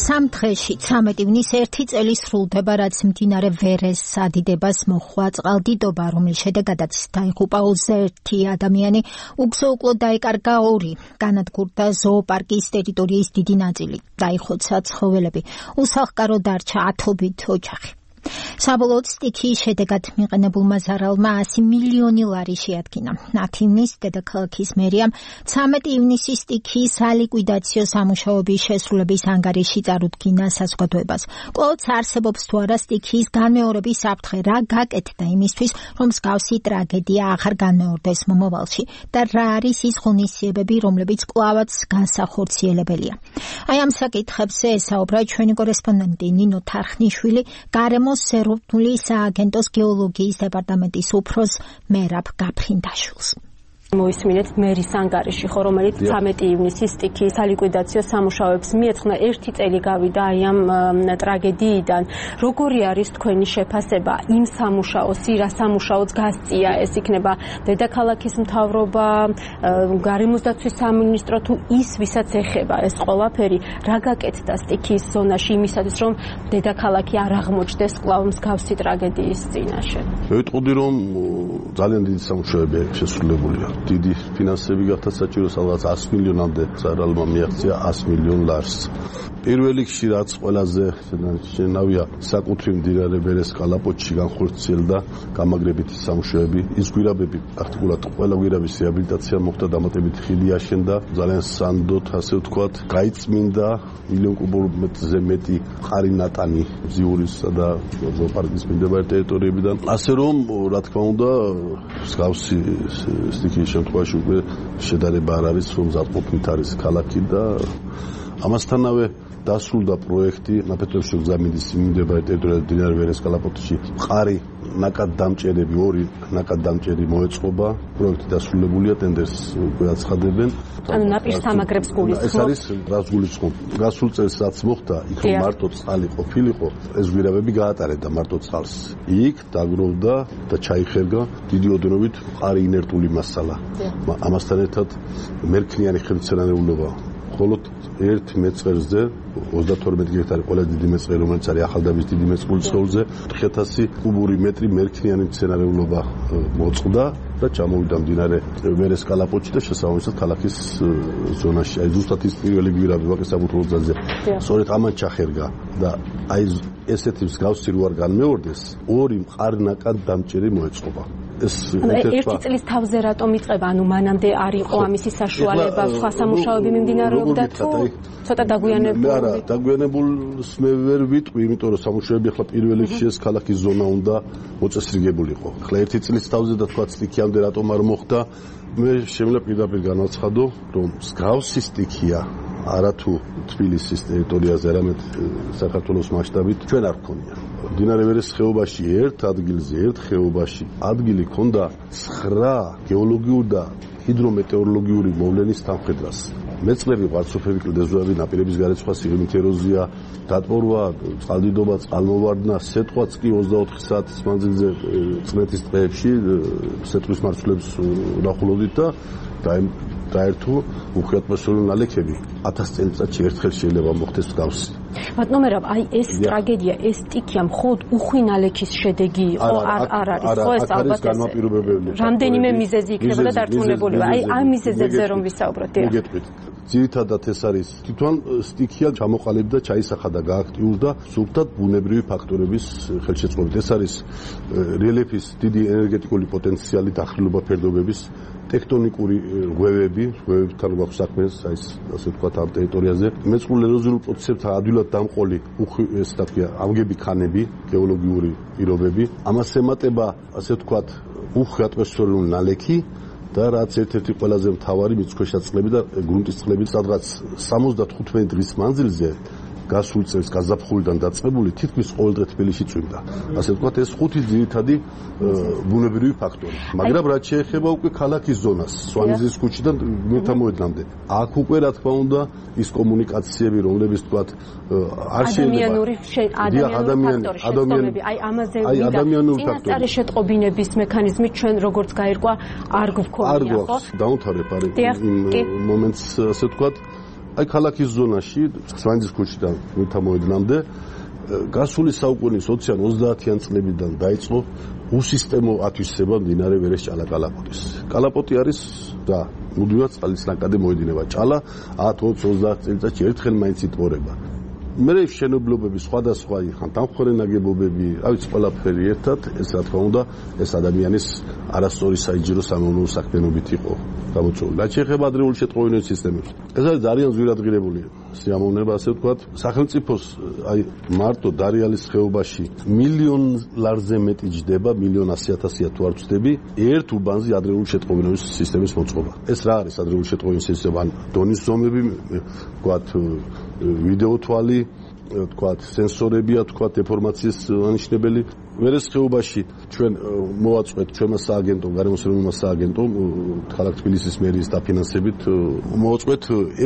სამ დღეში 13 ივნის ერთი წელი სრულდება, რაც მდინარე ვერეს სადიდებას მოჰყვა წყალდიდობა, რომლის შედეგადაც დაიღუპა 21 ადამიანი, უგზო-უკლოდ დაეკარგა 2, განადგურდა ზოოპარკის ტერიტორიის დიდი ნაწილი, დაიხოცა ცხოველები, უსახლკარო დარჩა ათობით ოჯახი. საბოლოოდ სტიქიის შედეგად მიყენებულმა ზარალმა 100 მილიონი ლარი შეადგინა. 10 ივნის დედაქალაქის მერიამ 13 ივნისის სტიქიის სალიკვიდაციო სამუშაოების შესრულების ანგარიში წარუდგინა საზოგადოებას. კვლავ არსებობს თუ არა სტიქიის განმეორების საფრთხე, რა გაკეთდა იმისთვის, რომ მსგავსი ტრაგედია აღარ განმეორდეს მომავალში და რა არის ის ღონისძიებები, რომლებიც კვლავაც განსახორციელებელია. აი ამ საკითხებზე ესაუბრა ჩვენი კორესპონდენტი ნინო თარხნიშვილი, გარემოს ეროვნული სააგენტოს გეოლოგიის დეპარტამენტის უფროს მერაბ გაფრინდაშვილს. მოისმინეთ მერის ანგარიში, რომელიც 13 ივნისის სტიქიის სალიკვიდაციო სამუშაოებს მიეძღვნა, 1 წელი გავიდა აი ამ ტრაგედიიდან. როგორი არის თქვენი შეფასება იმ სამუშაოსი, რა სამუშაოც გასწია? ეს იქნება დედაქალაქის მთავრობა, გარემოს დაცვის სამინისტრო, თუ ის, ვისაც ეხება ეს ყველაფერი, რა გაკეთდა სტიქიის ზონაში იმისათვის, რომ დედაქალაქი არ აღმოჩნდეს კვლავ მსგავსი ტრაგედიის წინაშე? მევიტყოდი, რომ ძალიან დიდი სამუშაოები შესრულებულია. დიდი ფინანსები გახდა საჭირო, სადღაც 100 მილიონამდე ზარალმა მიაღწია 100 მილიონ ლარს. პირველ რიგში რაც ყველაზე შენავია, საკუთრივ მდინარე ვერეს კალაპოტში განხორციელდა გამაგრებითი სამუშაოები. ის გვირაბები, პრაქტიკულად ყველა გვირაბის რეაბილიტაცია მოხდა, დამატებით ხიდი აშენდა, ძალიან სანდოდ, ასე ვთქვათ, გაიწმინდა მილიონ კუბომეტრზე მეტი მყარი ნატანი ზიურისა და ზოოპარკის მიმდებარე ტერიტორიებიდან. ასე რომ, რა თქმა უნდა, მსგავსი სტიქიის შემთხვევაში უკვე შედარება არ არის, რომ ზარყოფით არის ქალაქი და ამასთანავე დასრულდა პროექტი ნაფეთოებში გზამინდის მიმდებარე ტერიტორიაზე მდინარე ვერეს კალაპოტში მყარი ნაკადდამჭერები, 2 ნაკადდამჭერი მოეწყობა, პროექტი დასრულებულია, ტენდერს უკვე აცხადებენ. ანუ ნაპირს გულისხმობ. ეს არის რაც გულისხმობ. გასულ წელს რაც მოხდა, იქ რომ მარტო წყალი ყოფილიყო, ეს გვირაბები გაატარებდა მარტო წყალს. იქ დაგროვდა და ჩაიხერგა დიდი ოდენობით მყარი ინერტული მასალა. ამასთან ერთად მერქნიანი ხელმცენარეულობა. მხოლოდ 1 მეწყერზე 32 გექტარი ყველაზე დიდი მეწყერი, რომელიც არის ახალდაბის დიდი მეწყრული სხეულზე, 4000 კუბური მეტრი მერქნიანი მცენარეულობა მოწყდა და ჩამოვიდა მდინარე ვერეს კალაპოტში და შესაბამისად ქალაქის ზონაში. აი ზუსტად ის პირველი გვირაბი ვაკის საბუთლოს გზაზე. სწორედ ამან ჩახერგა და აი ესეთი მსგავსი რო არ განმეორდეს, 2 მყარი ნაკადდამჭერი მოეწყობა. ერთი წლის თავზე რატომ იწყება? ანუ მანამდე არ იყო ამისი საშუალება, სხვა სამუშაოები მიმდინარეობდა თუ ცოტა დაგვიანებული? არა, დაგვიანებულს მე ვერ ვიტყვი, იმიტომ რომ სამუშაოები ახლა პირველ რიგში ეს ქალაქის ზონა უნდა მოწესრიგებულიყო. ახლა ერთი წლის თავზე და თქვა სტიქიამდე რატომ არ მოხდა? მე შემიძლია პირდაპირ განაცხადო, რომ მსგავსი სტიქია არათუ თბილისის ტერიტორიაზე, არამედ საქართველოს მასშტაბით ჩვენ არ გქონია. მდინარე ვერეს ხეობაში ერთ ადგილზე, ერთ ხეობაში ადგილი ჰქონდა 9 გეოლოგიური და ჰიდრომეტეოროლოგიური მოვლენის თანხმდას. მეწყრები, ღვარცოფები, კლდეზოები, ნაპირების გარეცხვა, სიღრმით ეროზია, დატბორვა, წყალდიდობა, წყალმოვარდნა, სეტყვაც კი 24 საათის მანძილზე წნეთის დღეებში სეტყვის მარცვლებს ვნახულობდით და დაერთო უხვი ატმოსფერული ნალექები 1000 წელიწადში ერთხელ შეიძლება მოხდეს მსგავსი. ბატონო მერაბ, აი ეს ტრაგედია, ეს სტიქია მხოლოდ უხვი ნალექის შედეგი იყო, არ არის ხო ეს ალბათ ეს რამდენიმე მიზეზი იქნებოდა დარწმუნებული. აი ამ მიზეზებზე რომ ვისაუბროთ. მოგეტყვით. ძირითადად ეს არის თვითონ სტიქია ჩამოყალიბდა, ჩაისახა და გააქტიურდა სულთად ბუნებრივი ფაქტორების ხელშეწყობით. ეს არის რელიეფის დიდი ენერგეტიკული პოტენციალი, დახრილობა ფერდობების, ტექტონიკური ღვევებთან გვაქვს საქმე, ასე ვთქვათ, ამ ტერიტორიაზე. მეწყრულ ეროზიულ პროცესებთან ადვილად დამყოლი ეს თქვია ამგები ქანები, გეოლოგიური პირობები. ამას ემატება, ასე ვთქვათ, უხვი ატმოსფერული ნალექი და რაც ერთ-ერთი ყველაზე მთავარი მიწქვეშა წყლები და გრუნტის წყლები, სადღაც 75 დღის მანძილზე გასულ წელს გაზაფხულიდან დაწყებული თითქმის ყოველდღე თბილისში წვიმდა. ასე ვთქვათ, ეს 5 ძირითადი ბუნებრივი ფაქტორი. მაგრამ რაც შეეხება უკვე ქალაქის ზონას, სვანიზის ქუჩიდან მეთამოედნამდე, აქ უკვე რა თქმა უნდა ის კომუნიკაციები, რომლებიც ვთქვათ, არ შეიძლება ადამიანური აი ამაზე ვიდა. წინასწარი შეტყობინების მექანიზმი ჩვენ როგორც გაირკვა არ გვქონია, ხო? დაუნთარებ არის იმ მომენტს, ასე ვთქვათ, აი ქალაქის ზონაში, სვანძის ქუჩიდან მითამოედნამდე გასული საუკუნის 20-30-იან წლებიდან დაიწყო უსისტემო ათვისება მდინარე ვერეს ჭალა-კალაპოტის. კალაპოტი არის და მუდმივად წყლის ნაკადი მოედინება. ჭალა 10-20 წელიწადში ერთხელ მაინც იტყორება. მერე შენობლობები სხვადასხვა ხან დამხმარე ნაგებობები, რა ვიცი, ყველაფერი ერთად, ეს რა თქმა უნდა, ეს ადამიანის არასწორი საინჟინრო სამეურნეო საქმიანობით იყო გამოწვეული. რაც შეეხება ადრეული შეტყობინების სისტემებს. ეს არის ძალიან ძვირადღირებული სიამოვნება, ასე ვთქვათ. სახელმწიფოს აი მარტო დარიალის ხეობაში მილიონ ლარზე მეტი ჯდება, 1,100,000 თუ არ ვწდები, ერთ უბანზე ადრეული შეტყობინების სისტემის მოწყობა. ეს რა არის ადრეული შეტყობინების სისტემა? ან დონის ზომები, ვთქვათ, ვიდეო თვალი, ვთქვათ, სენსორებია, ვთქვათ, დეფორმაციის ანიშნებელი. ვერეს ხეობაში ჩვენ მოვაწყვეთ ჩვენმა სააგენტომ, გარემოს ეროვნულმა სააგენტომ, ქალაქ თბილისის მერიის დაფინანსებით მოვაწყვეთ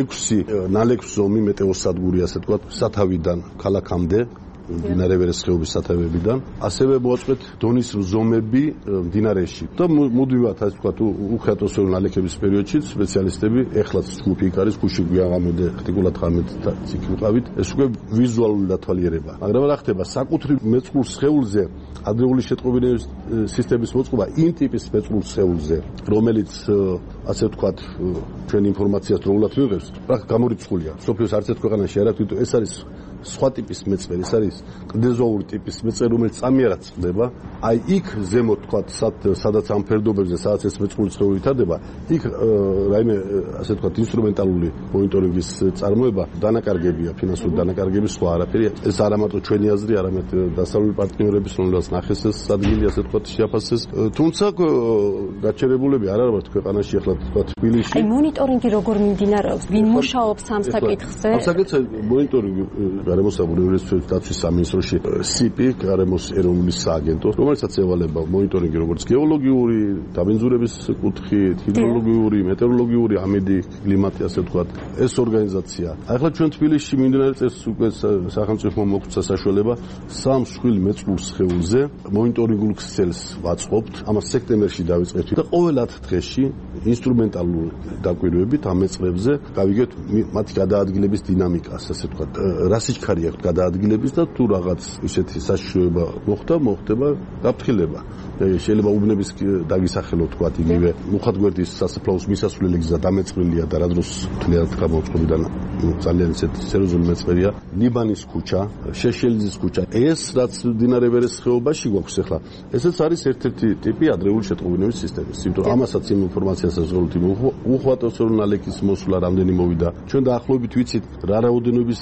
6 ნალექს-ზომი მეტეოსადგური, ასე ვთქვათ, სათავიდან ქალაქამდე, მდინარე ვერეს ხეობის სათავეებიდან, ასევე მოვაწყვეთ დონის ზომები მდინარეში. და მუდმივად, ასე ვთქვათ, უხეატოსური ნალექების პერიოდში სპეციალისტები, ეხლაც ჯგუფი იქ არის, გუში გვიაღამოდე, არტიკულად ღამედ იქ ვიყავით, ეს უკვე ვიზუალური დათვალიერება. მაგრამ რა ხდება, საკუთრივ მეწყრულ სხეულზე ადრეული შეტყობინების სისტემის მოწყობა იმ ტიპის მეწყრულ სხეულზე, რომელიც, ასე ვთქვათ, ჩვენ ინფორმაციას დროულად მივიღებს, რა გამორიცხულია. სოფიოს არც ერთ ქვეყანაში არ აქვს, ეს არის სხვა ტიპის მეწყერი, ეს არის კლდეზოური ტიპის მეწყერი, რომელიც წამიერად წყდება. აი იქ ზემოთ, თქვათ, სადაც ამ ფერდობებზე, სადაც ეს მეწყრული სხეული ვითარდება, იქ რაიმე, ასე ვთქვათ, ინსტრუმენტალური მონიტორინგის წარმოება დანაკარგებია, ფინანსური დანაკარგები, სხვა არაფერია. ეს არა მარტო ჩვენი აზრი, არამედ დასავლური პარტნიორების, რომელსაც ნახეს ეს ადგილი, ასე ვთქვათ, შეაფასეს. თუმცა გაჩერებულები არ არის ქვეყანაში, ახლა ვთქვათ, თბილისში. აი მონიტორინგი როგორ მიმდინარეობს? ვინ მუშაობს ამ საკითხზე? ამ საკითხზე მონიტორინგი გარემოს უნივერსიტეტის დაცვის სამინისტროში სიპი, გარემოს ეროვნული სააგენტო, რომელსაც ევალება მონიტორინგი როგორც გეოლოგიური, დაბინძურების კუთხით, ჰიდროლოგიური, მეტეოროლოგიური, ამედი, კლიმატი, ასე ვთქვათ, ეს ორგანიზაცია. ახლა ჩვენ თბილისში მიმდინარე წელს უკვე სახელმწიფო მოგცა საშუალება 3 მსხვილ მეწყრულ სხეულზე მონიტორინგულ ქსელს ვაწყობთ. ამას სექტემბერში დავიწყეთ და ყოველ 10 დღეში ინსტრუმენტალური დაკვირვებით ამ მეწყრებზე გავიგებთ მათი გადაადგილების დინამიკას, ასე ვთქვათ, რა სიჩქარე აქვს გადაადგილების და თუ რაღაც ისეთი საშიშროება მოხდება გაფრთხილება. შეიძლება უბნების დაგისახელო, ვთქვათ, იგივე მუხათგვერდის სასაფლაოს მისასვლელი გზა დამეწყრილია და რა დროს თლიანად გამოწყობიდან ძალიან ისეთი სერიოზული მეწყერია. ნიბანის ქუჩა, შეშელიძის ქუჩა. ეს რაც მდინარე ვერეს ხეობაში გვაქვს ახლა, ესეც არის ერთ-ერთი ტიპი ადრეული შეტყობინების სისტემის. იმიტომ ამასაც იმ ინფორმაციასაც ვღებთ, უხუათოსური ნალექის მოსვლა რამდენი მოვიდა. ჩვენ დაახლოებით ვიცით რა რაოდენობის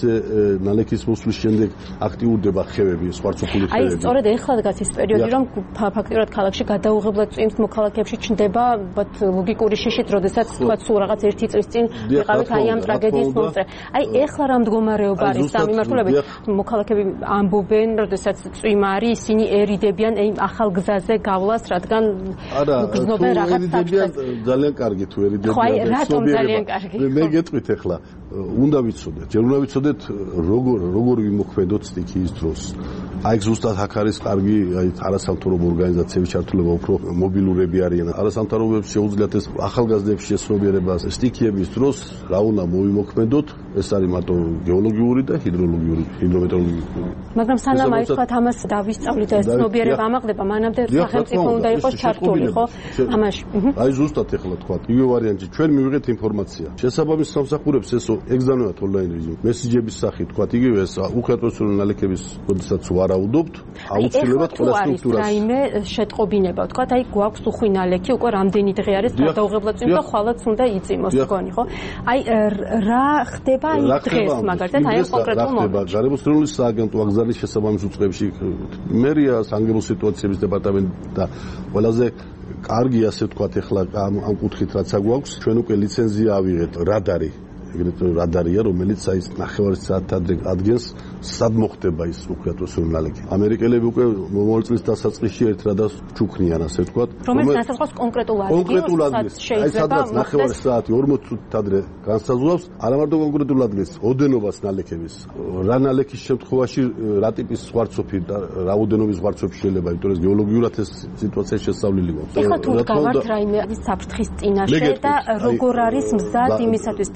ნალექის მოსვლის შემდეგ აქტიურდება ხევები, სვარცოფული ხევები. აი, სწორედ ეხლა დგას ის პერიოდი, რომ ფაქტიურად ქალაქში გადაუღებლად წვიმს, მოქალაქეებში ჩნდება ლოგიკური შიშით, როდესაც თქვა სულ რაღაც 1 წლის წინ ვიყავით აი ამ ტრაგედიის მომწრე. აი, ეხლა რა მდგომარეობა არის ამ მიმართულებით? მოქალაქეები ამბობენ, როდესაც წვიმა არის, ისინი ერიდებიან აი ახალ გზაზე გავლას, რადგან გრძნობენ რაღაც საფრთხეს. ძალიან კარგი თუ ერიდებიან. ხო, აი, რატომ ძალიან კარგი? მე გეტყვით ახლა, უნდა ვიცოდეთ, ჯერ უნდა ვიცოდეთ როგორ ვიმოქმედოთ სტიქიის დროს. აი ზუსტად აქ არის კარგი, აი არასამთავრობო ორგანიზაციების ჩართულობა, უფრო მობილურები არიან. არასამთავრობოებს შეუძლიათ ეს ახალგაზრდების შესრულიერება სტიქიების დროს რა უნდა მოვიმოქმედოთ, ეს არის მარტო გეოლოგიური და ჰიდროლოგიური, ჰიდრომეტეროლოგიური. მაგრამ სანამ აი თქვათ ამას დავისწავლით და ეს ცნობიერება ამაღლდება, მანამდე სახელმწიფო უნდა იყოს ჩართული, ხო? ამაში. აი ზუსტად ახლა თქვათ, იგივე ვარიანტი, ჩვენ მივიღეთ ინფორმაცია. შესაბამის სამსახურებს ეს ეგზავნებათ ონლაინ რეჟიმში. მესიჯების სახით თქვათ, იგივე ეს უხეატოსური ნალექების როდესაც ვარაუდობთ, აუცილებლად ყველა სტრუქტურას. რაიმე შეტყობინება, თქვათ, აი გვაქვს უხვი ნალექი, უკვე რამდენი დღე არის გადაუღებლად წვიმს და ხვალაც უნდა იწიმოს მგონი, ხო? აი რა ხდება აი დღეს მაგალითად აი ამ კონკრეტულ მომენტში. გარემოს ეროვნული სააგენტო აგზავნის შესაბამის უწყებაში მერია, სანგებო სიტუაციების დეპარტამენტი და ყველაზე კარგი, ასე ვთქვათ, ახლა ამ კუთხით რაც აგვაქვს, ჩვენ უკვე ლიცენზია ავიღეთ რადარი. ეგრეთ რადარია, რომელიც აი ნახევარი საათად ადგენს, სად მოხდება ის უხეატოსური ნალექი. ამერიკელები უკვე მომავალ წლის დასაწყისში ერთ რადარს ჩუქნიან, ასე ვთქვათ. რომელიც დასაწყოს კონკრეტულ ადგილს შეიძლება ნახევარი საათი 40 წუთით ადრე განსაზღვრავს, არა მარტო კონკრეტულ ადგილს, ოდენობას ნალექების. რა ნალექის შემთხვევაში რა ტიპის ზღვარცოფი და რაოდენობის ზღვარცოფი შეიძლება, იმიტომ რომ გეოლოგიურად ეს სიტუაცია შესწავლილი გვაქვს. ეხლა თუ გავართ რაიმე საფრთხის წინაშე და როგორ არის მზად იმისათვის, თქვათ, იგივე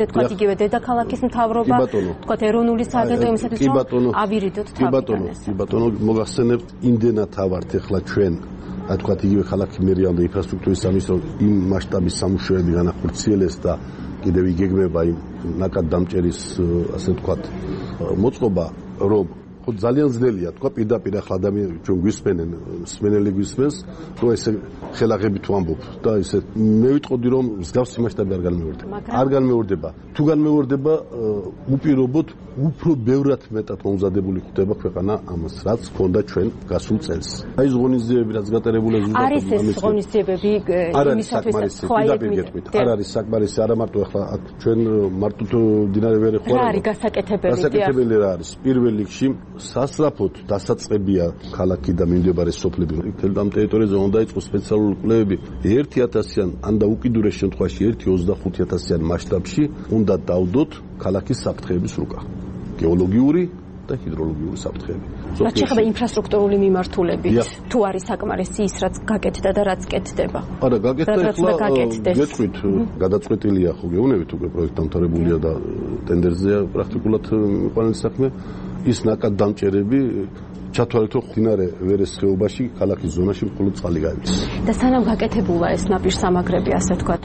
მისივე დედაქალაქის მთავრობა, თქვათ ეროვნული სააგენტო იმისათვის რომ ავირიდოთ თავიდან ეს. კი ბატონო, მოგახსენებთ, იმდენად ავართ ახლა ჩვენ თქვათ იგივე ქალაქი მერიამდე ინფრასტრუქტურის სამინისტრო იმ მასშტაბის სამუშაოები განახორციელეს და კიდევ იგეგმება იმ ნაკად დამჭერის ასე ვთქვათ მოწყობა რომ ხო ძალიან ძნელია თქვა პირდაპირ ახლა ადამიანები ჩვენ გვისმენენ მსმენელი გვისმენს თუ ესე ხელაღებით ვამბობ და ესე მე ვიტყოდი რომ მსგავსი მასშტაბი არ განმეორდება თუ განმეორდება უპირობოდ უფრო ბევრად მეტად მომზადებული ხდება ქვეყანა ამას რაც ჰქონდა ჩვენ გასულ წელს აი ეს ღონისძიებები რაც გატარებულია ზუსტად არის ეს ღონისძიებები იმისათვის ხო არ არის საკმარისი არა მარტო ახლა ჩვენ მარტო დინარე ვერ ხო რა არის გასაკეთებელი რა არის პირველ რიგში სასწრაფოდ დასაწყებია ქალაქი და მიმდებარე სოფლები. მთელ ამ ტერიტორიაზე უნდა იყოს სპეციალური კვლევები 1000-იან ან და უკიდურეს შემთხვევაში 1-25,000-იან მასშტაბში უნდა დავდოთ ქალაქის საფრთხეების რუკა. გეოლოგიური და ჰიდროლოგიური საფრთხეები. რაც შეეხება ინფრასტრუქტურული მიმართულებით, თუ არის საკმარისი ის რაც გაკეთდა და რაც კეთდება. არა, გაკეთდა ახლა გეტყვით, გადაწყვეტილია ხო გეუბნებით უკვე პროექტი დამთავრებულია და ტენდერზეა პრაქტიკულად მიყვანილი საქმე. ის ნაკად დამჭერები ჩათვალეთ რომ მდინარე ვერეს ხეობაში ქალაქის ზონაში მხოლოდ წყალი გაივლის. და სანამ გაკეთებულა ეს ნაპირსამაგრები ასე ვთქვათ,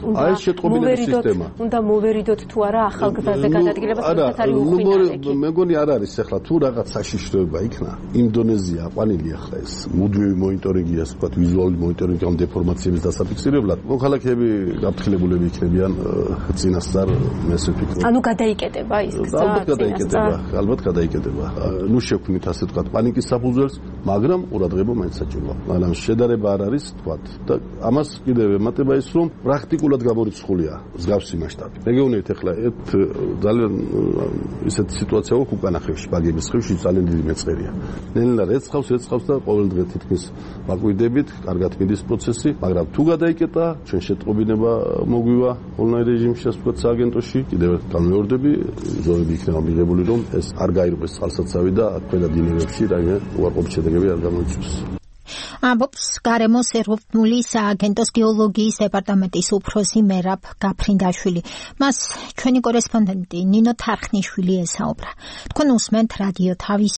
უნდა მოვერიდოთ თუ არა ახალგაზრდაზე გადადგილებას, როდესაც არის უხვინარეკი. მეგონი არ არის ახლა თუ რაღაც საშიშროება იქნა, ინდონეზია აყვანილი ახლა ეს მუდმივი მონიტორინგია, ასე ვთქვათ, ვიზუალური მონიტორინგი ამ დეფორმაციების დასაფიქსირებლად. მოქალაქეები გაფრთხილებულები იქნებიან წინასწარ მესე ფიქრობ. ანუ გადაიკეტება ის გზა. ალბათ გადაიკეტება. ნუ შექმნით ასე ვთქვათ პანიკის საფუძველს, მაგრამ ყურადღება მაინც საჭიროა. მაგრამ შედარება არ არის, თქვათ, და ამას კიდევ ემატება ის, რომ პრაქტიკულად გამორიცხულია მსგავსი მასშტაბი. რეგიონით ახლა ძალიან ისეთი სიტუაცია აქვს უკანა ხევში, ბაგების ხევში ძალიან დიდი მეწყერია. ნელა რეცხავს და ყოველ დღე თითქმის მაკვიდებით, კარგად მიდის პროცესი, მაგრამ თუ გადაიკეტა, ჩვენ შეტყობინება მოგვივა ონლაინ რეჟიმში, ასე ვთქვათ, სააგენტოში, კიდევ განმეორდები, ზოები იქნება მიღებული, რომ ეს არ გაირკვეს წყალსაცავი და ქვედა დინებებში რაიმე უარყოფით შედეგები არ გამოიწვევს. ამბობს გარემოს ეროვნული სააგენტოს გეოლოგიის დეპარტამენტის უფროსი მერაბ გაფრინდაშვილი. მას ჩვენი კორესპონდენტი ნინო თარხნიშვილი ესაუბრა. თქვენ უსმენთ რადიო თავის